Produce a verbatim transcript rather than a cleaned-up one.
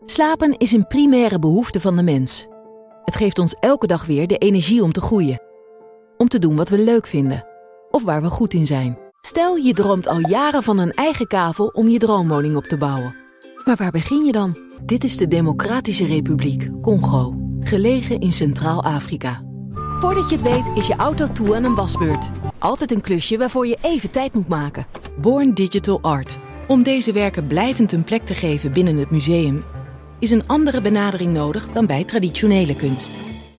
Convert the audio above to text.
Slapen is een primaire behoefte van de mens. Het geeft ons elke dag weer de energie om te groeien. Om te doen wat we leuk vinden. Of waar we goed in zijn. Stel, je droomt al jaren van een eigen kavel om je droomwoning op te bouwen. Maar waar begin je dan? Dit is de Democratische Republiek Congo. Gelegen in Centraal-Afrika. Voordat je het weet is je auto toe aan een wasbeurt. Altijd een klusje waarvoor je even tijd moet maken. Born Digital Art. Om deze werken blijvend een plek te geven binnen het museum is een andere benadering nodig dan bij traditionele kunst.